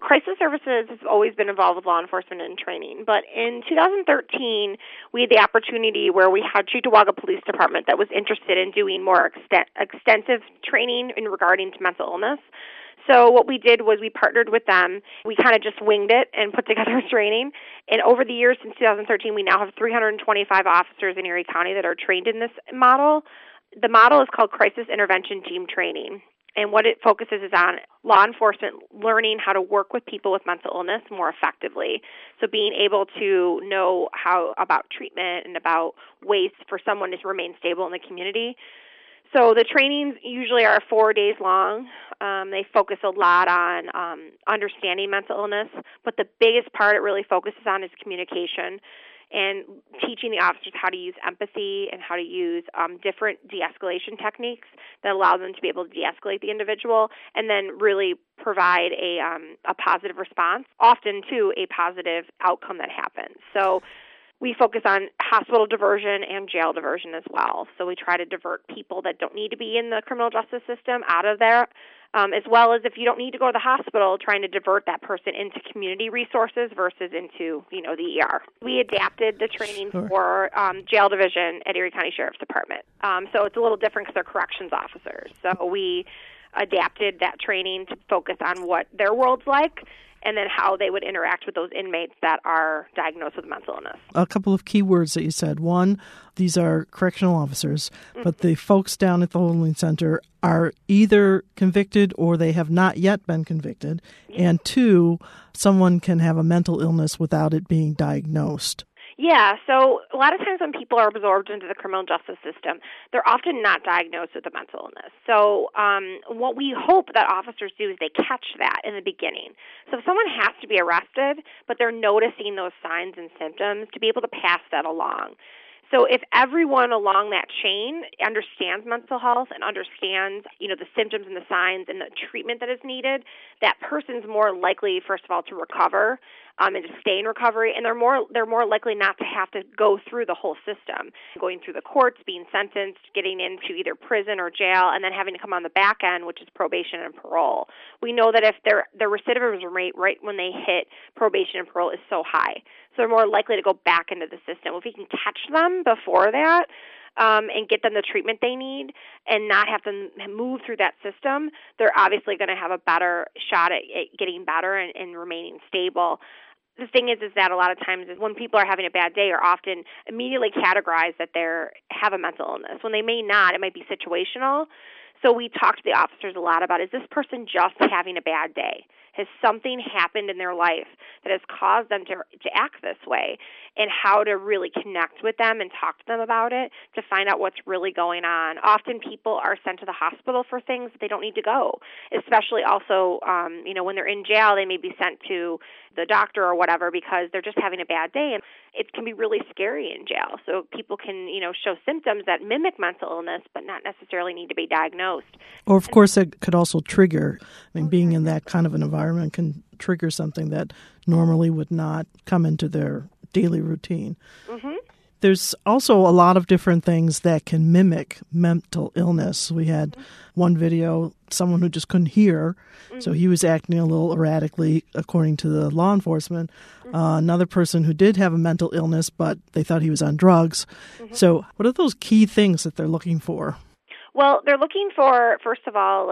Crisis services has always been involved with law enforcement and training, but in 2013, we had the opportunity where we had Cheektowaga Police Department that was interested in doing more extensive training in regarding to mental illness. So what we did was we partnered with them. We kind of just winged it and put together training. And over the years since 2013, we now have 325 officers in Erie County that are trained in this model. The model is called Crisis Intervention Team Training. And what it focuses is on law enforcement learning how to work with people with mental illness more effectively. So being able to know how about treatment and about ways for someone to remain stable in the community. So the trainings usually are 4 days long. They focus a lot on understanding mental illness, but the biggest part it really focuses on is communication and teaching the officers how to use empathy and how to use different de-escalation techniques that allow them to be able to de-escalate the individual and then really provide a positive response, often to a positive outcome that happens. So we focus on hospital diversion and jail diversion as well. So we try to divert people that don't need to be in the criminal justice system out of there, as well as if you don't need to go to the hospital, trying to divert that person into community resources versus into, the ER. We adapted the training for jail division at Erie County Sheriff's Department. So it's a little different because they're corrections officers. So we adapted that training to focus on what their world's like, and then how they would interact with those inmates that are diagnosed with mental illness. A couple of key words that you said. One, these are correctional officers, but the folks down at the holding center are either convicted or they have not yet been convicted. And two, someone can have a mental illness without it being diagnosed. Yeah, so a lot of times when people are absorbed into the criminal justice system, they're often not diagnosed with a mental illness. So what we hope that officers do is they catch that in the beginning. So if someone has to be arrested, but they're noticing those signs and symptoms, to be able to pass that along. So if everyone along that chain understands mental health and understands, the symptoms and the signs and the treatment that is needed, that person's more likely, first of all, to recover and to stay in recovery, and they're more likely not to have to go through the whole system, going through the courts, being sentenced, getting into either prison or jail, and then having to come on the back end, which is probation and parole. We know that if their recidivism rate right when they hit probation and parole is so high, so they're more likely to go back into the system. If we can catch them before that, and get them the treatment they need and not have to move through that system, they're obviously going to have a better shot at getting better and remaining stable. The thing is that a lot of times when people are having a bad day are often immediately categorized that they have a mental illness. When they may not, it might be situational. So we talk to the officers a lot about, is this person just having a bad day? Has something happened in their life that has caused them to act this way? And how to really connect with them and talk to them about it to find out what's really going on. Often people are sent to the hospital for things that they don't need to go, especially also, when they're in jail, they may be sent to the doctor or whatever because they're just having a bad day. And it can be really scary in jail. So people can, show symptoms that mimic mental illness but not necessarily need to be diagnosed. Or, of course, it could also trigger, being in that kind of an environment can trigger something that normally would not come into their daily routine. Mm-hmm. There's also a lot of different things that can mimic mental illness. We had one video, someone who just couldn't hear, so he was acting a little erratically, according to the law enforcement. Another person who did have a mental illness, but they thought he was on drugs. So what are those key things that they're looking for? Well, they're looking for, first of all,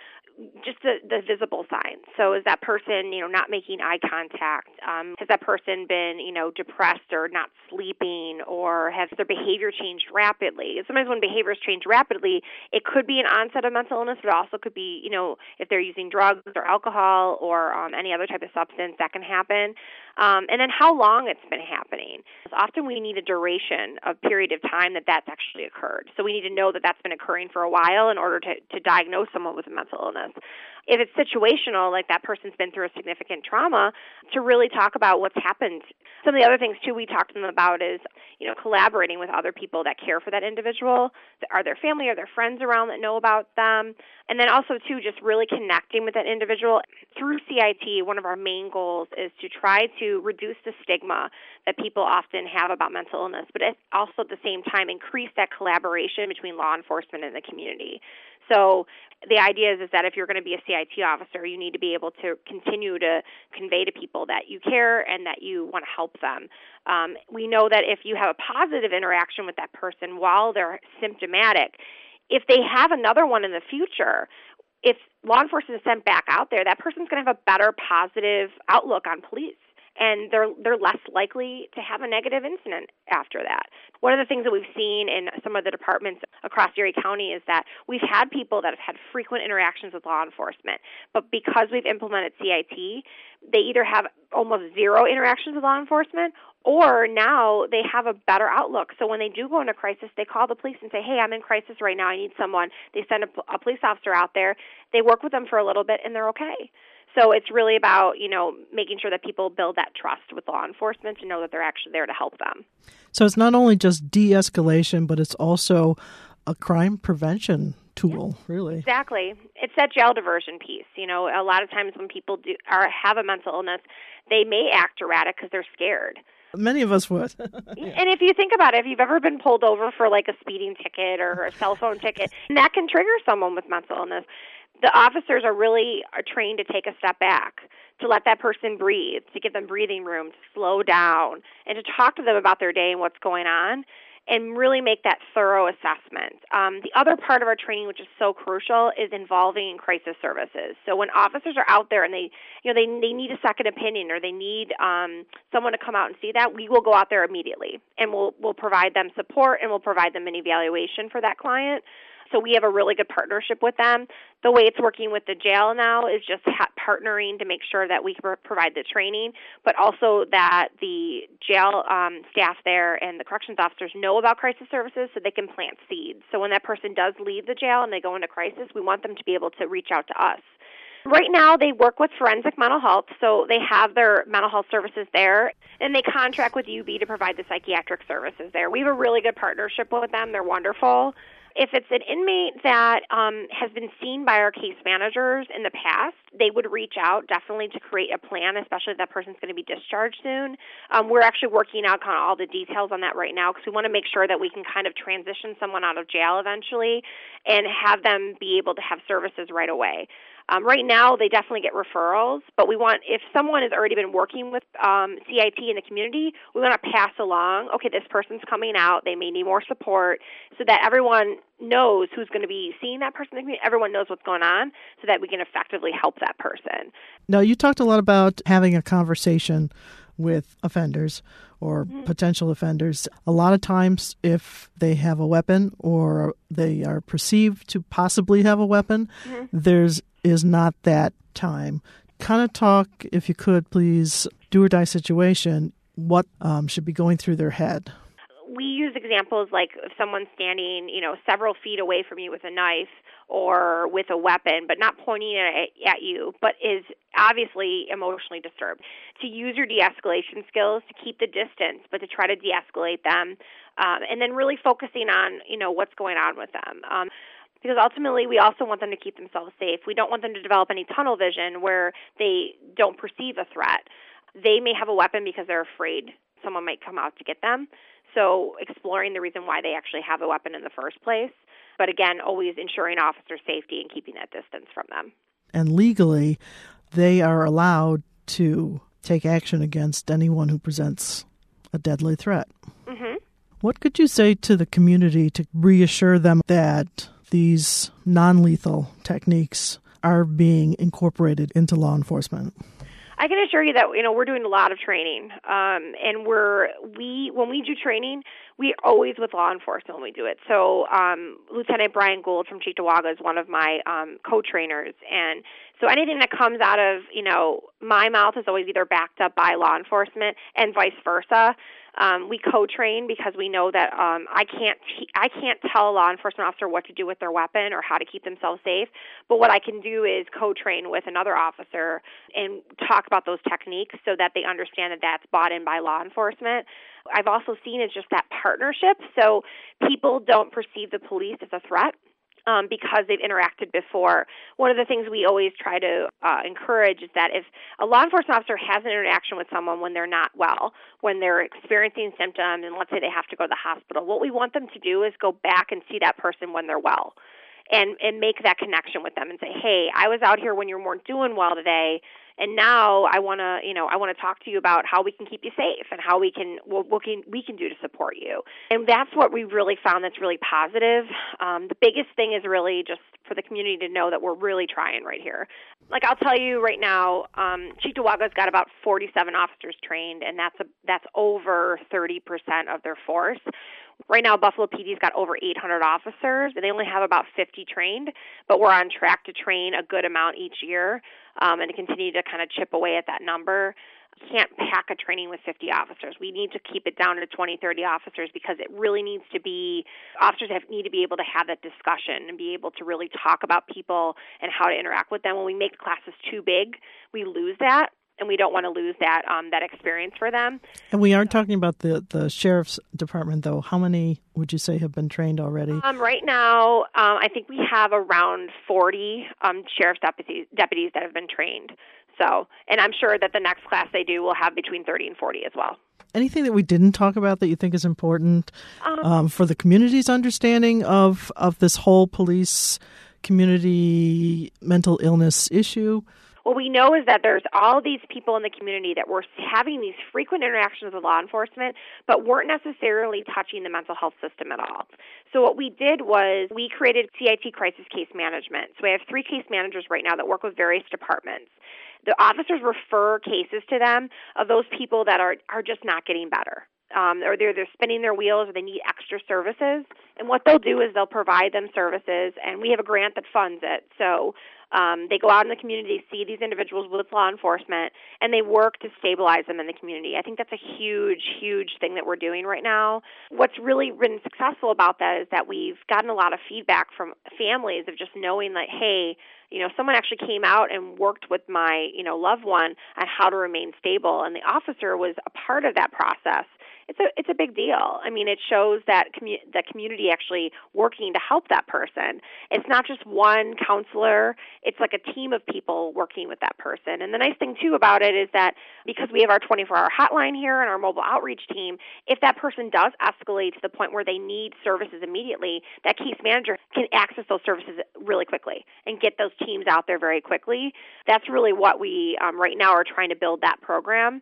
just the visible signs. So is that person, not making eye contact? Has that person been, depressed or not sleeping, or has their behavior changed rapidly? Sometimes when behaviors change rapidly, it could be an onset of mental illness, but it also could be, if they're using drugs or alcohol or any other type of substance, that can happen. And then how long it's been happening. Often we need a duration, a period of time that's actually occurred. So we need to know that that's been occurring for a while in order to diagnose someone with a mental illness. If it's situational, like that person's been through a significant trauma, to really talk about what's happened. Some of the other things, too, we talk to them about is, collaborating with other people that care for that individual. Are there family or their friends around that know about them? And then also, too, just really connecting with that individual. Through CIT, one of our main goals is to try to reduce the stigma that people often have about mental illness, but also at the same time increase that collaboration between law enforcement and the community. So the idea is that if you're going to be a CIT officer, you need to be able to continue to convey to people that you care and that you want to help them. We know that if you have a positive interaction with that person while they're symptomatic, if they have another one in the future, if law enforcement is sent back out there, that person's going to have a better positive outlook on police. And they're less likely to have a negative incident after that. One of the things that we've seen in some of the departments across Erie County is that we've had people that have had frequent interactions with law enforcement, but because we've implemented CIT, they either have almost zero interactions with law enforcement, or now they have a better outlook. So when they do go into crisis, they call the police and say, hey, I'm in crisis right now, I need someone. They send a police officer out there. They work with them for a little bit, and they're okay. So it's really about, making sure that people build that trust with law enforcement to know that they're actually there to help them. So it's not only just de-escalation, but it's also a crime prevention tool, really. Exactly. It's that jail diversion piece. A lot of times when people have a mental illness, they may act erratic because they're scared. Many of us would. Yeah. And if you think about it, if you've ever been pulled over for like a speeding ticket or a cell phone ticket, that can trigger someone with mental illness. The officers are trained to take a step back, to let that person breathe, to give them breathing room, to slow down, and to talk to them about their day and what's going on, and really make that thorough assessment. The other part of our training, which is so crucial, is involving crisis services. So when officers are out there and they need a second opinion, or they need someone to come out and see that, we will go out there immediately, and we'll provide them support, and we'll provide them an evaluation for that client. So we have a really good partnership with them. The way it's working with the jail now is just partnering to make sure that we can provide the training, but also that the jail staff there and the corrections officers know about crisis services so they can plant seeds. So when that person does leave the jail and they go into crisis, we want them to be able to reach out to us. Right now, they work with Forensic Mental Health, so they have their mental health services there, and they contract with UB to provide the psychiatric services there. We have a really good partnership with them. They're wonderful. If it's an inmate that has been seen by our case managers in the past, they would reach out definitely to create a plan, especially if that person's going to be discharged soon. We're actually working out kind of all the details on that right now because we want to make sure that we can kind of transition someone out of jail eventually and have them be able to have services right away. Right now, they definitely get referrals, but if someone has already been working with CIT in the community, we want to pass along, okay, this person's coming out, they may need more support, so that everyone knows who's going to be seeing that person in the community, everyone knows what's going on, so that we can effectively help that person. Now, you talked a lot about having a conversation with offenders or potential offenders. A lot of times, if they have a weapon or they are perceived to possibly have a weapon, there's not that time. Kind of talk, if you could, please, do or die situation, what should be going through their head. We use examples like if someone's standing, several feet away from you with a knife or with a weapon, but not pointing it at you, but is obviously emotionally disturbed. To use your de-escalation skills to keep the distance, but to try to de-escalate them, and then really focusing on, what's going on with them. Because ultimately, we also want them to keep themselves safe. We don't want them to develop any tunnel vision where they don't perceive a threat. They may have a weapon because they're afraid someone might come out to get them. So exploring the reason why they actually have a weapon in the first place. But again, always ensuring officer safety and keeping that distance from them. And legally, they are allowed to take action against anyone who presents a deadly threat. Mm-hmm. What could you say to the community to reassure them that these non-lethal techniques are being incorporated into law enforcement? I can assure you that we're doing a lot of training, and when we do training, we're always with law enforcement when we do it. So Lieutenant Brian Gould from Cheektowaga is one of my co-trainers, and so anything that comes out of my mouth is always either backed up by law enforcement and vice versa. We co-train because we know that I can't tell a law enforcement officer what to do with their weapon or how to keep themselves safe, but what I can do is co-train with another officer and talk about those techniques so that they understand that that's bought in by law enforcement. I've also seen is just that partnership, so people don't perceive the police as a threat. Because they've interacted before. One of the things we always try to encourage is that if a law enforcement officer has an interaction with someone when they're not well, when they're experiencing symptoms, and let's say they have to go to the hospital, what we want them to do is go back and see that person when they're well. and make that connection with them and say, hey, I was out here when you weren't doing well today, and now I want to talk to you about how we can keep you safe and how we can do to support you. And that's what we really found that's really positive. The biggest thing is really just for the community to know that we're really trying right here. Like I'll tell you right now, Cheektowaga's got about 47 officers trained, and that's over 30% of their force. Right now, Buffalo PD's got over 800 officers, and they only have about 50 trained, but we're on track to train a good amount each year and to continue to kind of chip away at that number. You can't pack a training with 50 officers. We need to keep it down to 20, 30 officers because it really needs to be, officers need to be able to have that discussion and be able to really talk about people and how to interact with them. When we make classes too big, we lose that. And we don't want to lose that experience for them. And we aren't talking about the sheriff's department, though. How many would you say have been trained already? Right now, I think we have around 40 sheriff's deputies that have been trained. So, and I'm sure that the next class they do will have between 30 and 40 as well. Anything that we didn't talk about that you think is important for the community's understanding of this whole police community mental illness issue? What we know is that there's all these people in the community that were having these frequent interactions with law enforcement, but weren't necessarily touching the mental health system at all. So what we did was we created CIT crisis case management. So we have 3 case managers right now that work with various departments. The officers refer cases to them of those people that are just not getting better. Or they're spinning their wheels, or they need extra services. And what they'll do is they'll provide them services, and we have a grant that funds it. So they go out in the community, see these individuals with law enforcement, and they work to stabilize them in the community. I think that's a huge, huge thing that we're doing right now. What's really been successful about that is that we've gotten a lot of feedback from families of just knowing that, hey, someone actually came out and worked with my, loved one on how to remain stable, and the officer was a part of that process. It's a big deal. I mean, it shows that the community actually working to help that person. It's not just one counselor. It's like a team of people working with that person. And the nice thing, too, about it is that because we have our 24-hour hotline here and our mobile outreach team, if that person does escalate to the point where they need services immediately, that case manager can access those services really quickly and get those teams out there very quickly. That's really what we right now are trying to build that program.